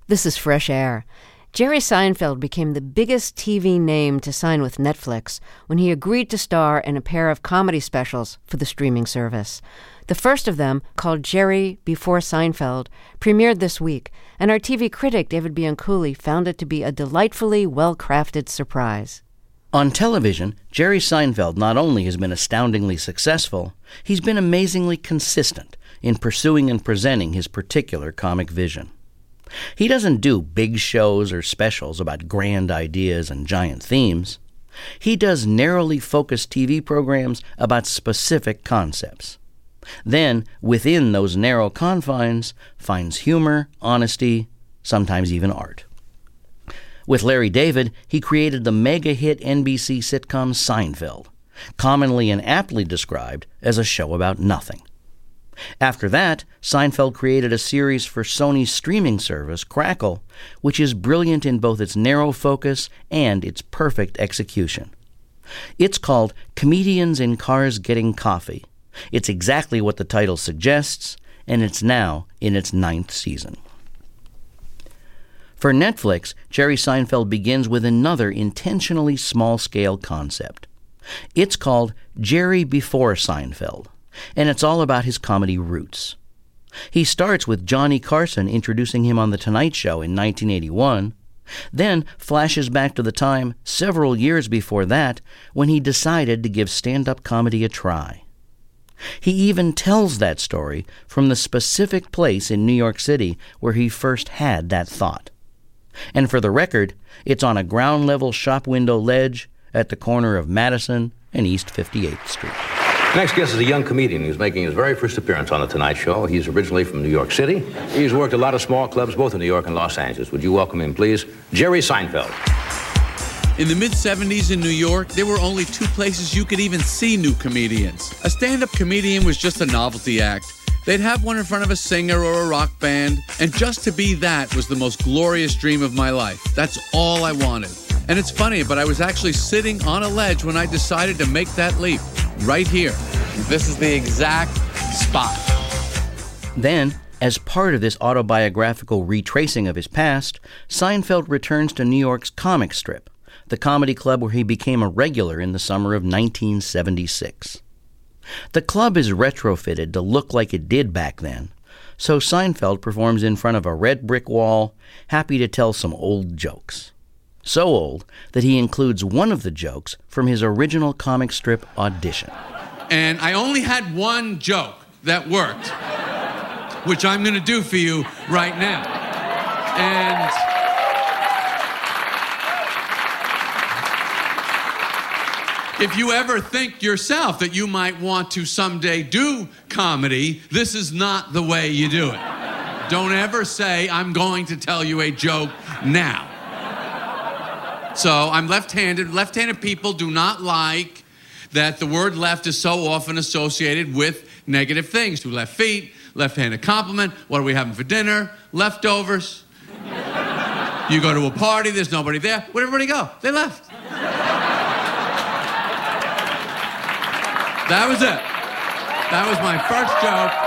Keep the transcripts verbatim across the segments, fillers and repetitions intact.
This is Fresh Air. Jerry Seinfeld became the biggest T V name to sign with Netflix when he agreed to star in a pair of comedy specials for the streaming service. The first of them, called Jerry Before Seinfeld, premiered this week, and our T V critic David Bianculli found it to be a delightfully well-crafted surprise. On television, Jerry Seinfeld not only has been astoundingly successful, he's been amazingly consistent in pursuing and presenting his particular comic vision. He doesn't do big shows or specials about grand ideas and giant themes. He does narrowly focused T V programs about specific concepts. Then, within those narrow confines, finds humor, honesty, sometimes even art. With Larry David, he created the mega-hit N B C sitcom Seinfeld, commonly and aptly described as a show about nothing. After that, Seinfeld created a series for Sony's streaming service, Crackle, which is brilliant in both its narrow focus and its perfect execution. It's called Comedians in Cars Getting Coffee. It's exactly what the title suggests, and it's now in its ninth season. For Netflix, Jerry Seinfeld begins with another intentionally small-scale concept. It's called Jerry Before Seinfeld, and it's all about his comedy roots. He starts with Johnny Carson introducing him on The Tonight Show in nineteen eighty-one, then flashes back to the time several years before that when he decided to give stand-up comedy a try. He even tells that story from the specific place in New York City where he first had that thought. And for the record, it's on a ground-level shop window ledge at the corner of Madison and East fifty-eighth Street. Next guest is a young comedian who's making his very first appearance on The Tonight Show. He's originally from New York City. He's worked a lot of small clubs, both in New York and Los Angeles. Would you welcome him, please? Jerry Seinfeld. In the mid-seventies in New York, there were only two places you could even see new comedians. A stand-up comedian was just a novelty act. They'd have one in front of a singer or a rock band, and just to be that was the most glorious dream of my life. That's all I wanted. And it's funny, but I was actually sitting on a ledge when I decided to make that leap. Right here. This is the exact spot. Then, as part of this autobiographical retracing of his past, Seinfeld returns to New York's Comic Strip, the comedy club where he became a regular in the summer of nineteen seventy-six. The club is retrofitted to look like it did back then, so Seinfeld performs in front of a red brick wall, happy to tell some old jokes. So old that he includes one of the jokes from his original comic strip audition. And I only had one joke that worked, which I'm going to do for you right now. And if you ever think yourself that you might want to someday do comedy, this is not the way you do it. Don't ever say, I'm going to tell you a joke now. So I'm left-handed. Left-handed people do not like that the word left is so often associated with negative things. Two left feet, left-handed compliment, what are we having for dinner? Leftovers. You go to a party, there's nobody there. Where'd everybody go? They left. That was it. That was my first joke.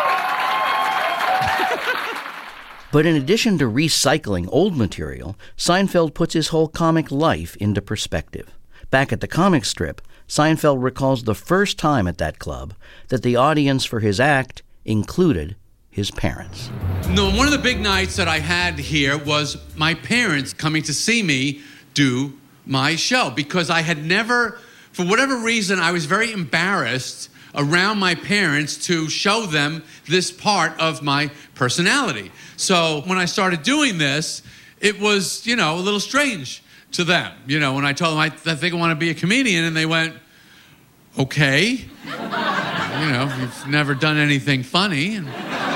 But in addition to recycling old material, Seinfeld puts his whole comic life into perspective. Back at the comic strip, Seinfeld recalls the first time at that club that the audience for his act included his parents. No, one of the big nights that I had here was my parents coming to see me do my show because I had never, for whatever reason, I was very embarrassed around my parents to show them this part of my personality. So when I started doing this, it was, you know, a little strange to them. You know, when I told them I, I think I want to be a comedian, and they went, okay. You know, you've never done anything funny. And,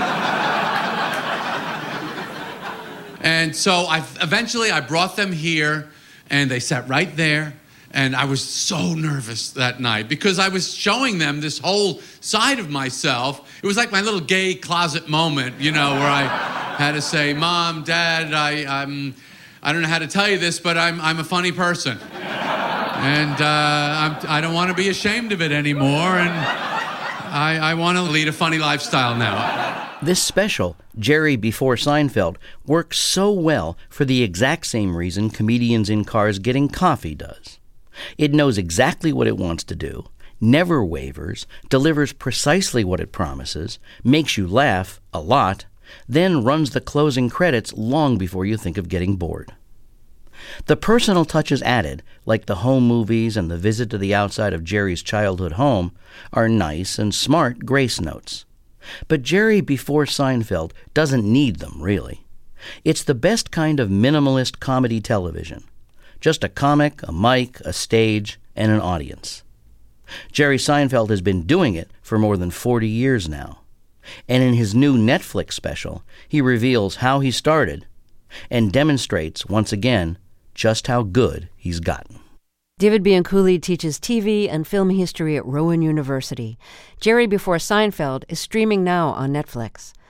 and so I eventually I brought them here, and they sat right there. And I was so nervous that night because I was showing them this whole side of myself. It was like my little gay closet moment, you know, where I had to say, Mom, Dad, I, I'm, I don't know how to tell you this, but I'm, I'm a funny person. And uh, I'm, I don't want to be ashamed of it anymore. And I, I want to lead a funny lifestyle now. This special, Jerry Before Seinfeld, works so well for the exact same reason Comedians in Cars Getting Coffee does. It knows exactly what it wants to do, never wavers, delivers precisely what it promises, makes you laugh a lot, then runs the closing credits long before you think of getting bored. The personal touches added, like the home movies and the visit to the outside of Jerry's childhood home, are nice and smart grace notes. But Jerry Before Seinfeld doesn't need them, really. It's the best kind of minimalist comedy television. Just a comic, a mic, a stage, and an audience. Jerry Seinfeld has been doing it for more than forty years now. And in his new Netflix special, he reveals how he started and demonstrates, once again, just how good he's gotten. David Bianculli teaches T V and film history at Rowan University. Jerry Before Seinfeld is streaming now on Netflix.